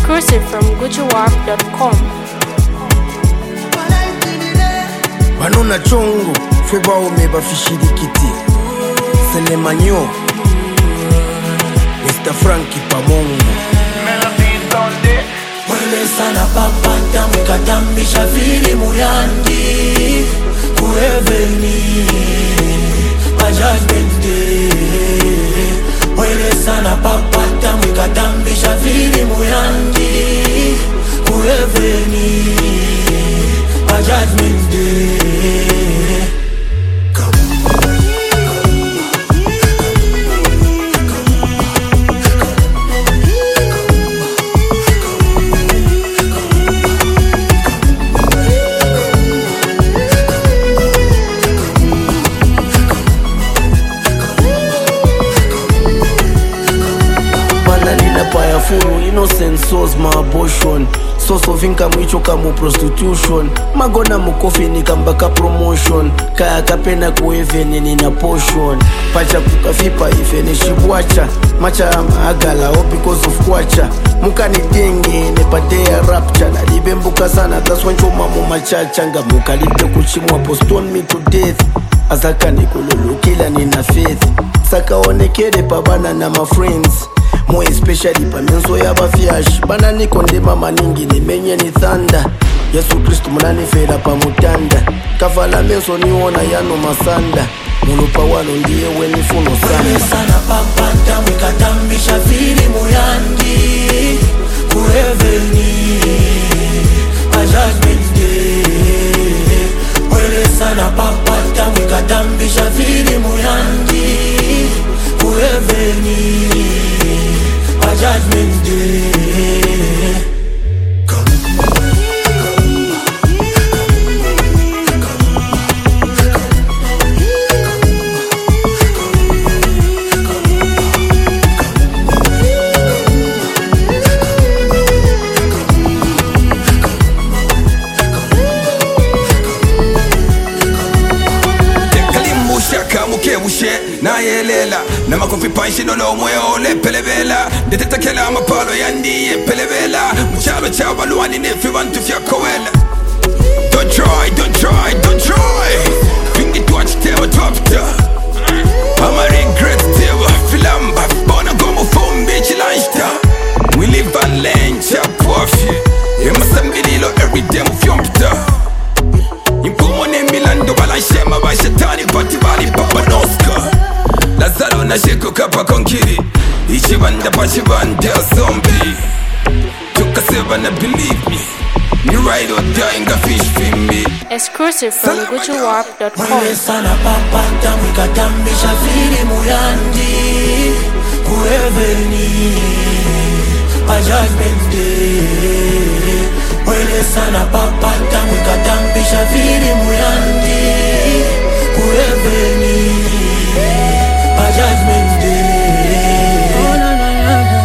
Exclusive from GucciWarp.com. Banona chongo feba omeba fishirikiti Selemanyo Mr. Frankie Pamongo Mwele sana papata mwikatambisha fili muyandi Kueveni Judgment Day. Mwele sana papata mwikatambisha fili muyandi Kueveni Judgment Day. Full innocent souls my abortion. Source of income wicho kama prostitution. Magona mukofi ni kambaka promotion. Kaya kapena kueveni nina portion. Pacha kukafipa ife ni shibwacha. Macha ama agala all because of kwacha. Muka ni denge nepatea rapture. Na libembuka sana that's when choma mu machacha. Nga muka lipe kuchimwa postone me to death. Azaka ni kululu kila nina faith. Saka onekere pabana na my friends. More especially pa menzo ya bafyash. Bana niko ndema maningi ni menye ni thanda. Yesu Kristu munani fera pa mutanda. Kavala menzo niona yano masanda. Mulupa wano ndiye weni funo sana. Mwele sana papata mwikatambisha fili muyandi Kueveni Judgment Day. Mwele sana papata mwikatambisha fili muyandi Kueveni Judgment Day. Na yelela na makofi panshi no lo moyo le pelevela deteta kela mapalo yandi pelevela mchalo cha balwani ne fi bantu fya kowela. Don't try fingi to watch table top da ama regret table filamba bona gomo phone bitch lifestyle we live and learn chap wafi emasambilo every day mu fyompta impumo ne milando balashema ba shetani pati bali papa noska Lazaro na sheko kapa konkiri Ichibanda pachibanda zombie Tukaseva na believe me You ride or die nga fish for me. Exclusive from GucciWarp.com. Mwele sana papata mwikatambisha fili muyandi Kueveni Judgment Day. Mwele sana papata mwikatambisha fili muyandi Kueveni Judgment Day. Oh, na, na, na, na.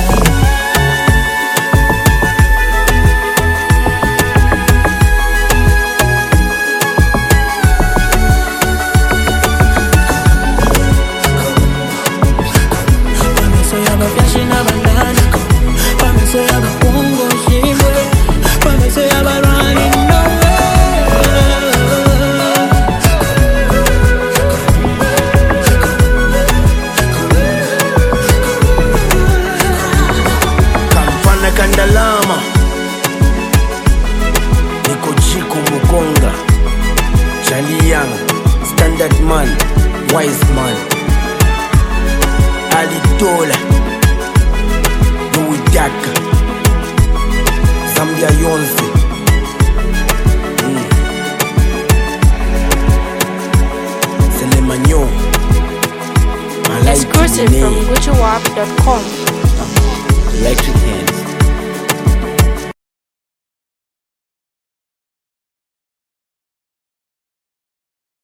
Pameso ya bafyashi na banana. Pameso ya bakungo shimwe. Pameso ya barani ndowe. Kandalama Niko Chico Mukonga Charlie Young Standard Man Wise Man Ali Tola Louis Daka Zambia Yonze Selemanyo Exclusive from GucciWarp.com. Electric Hand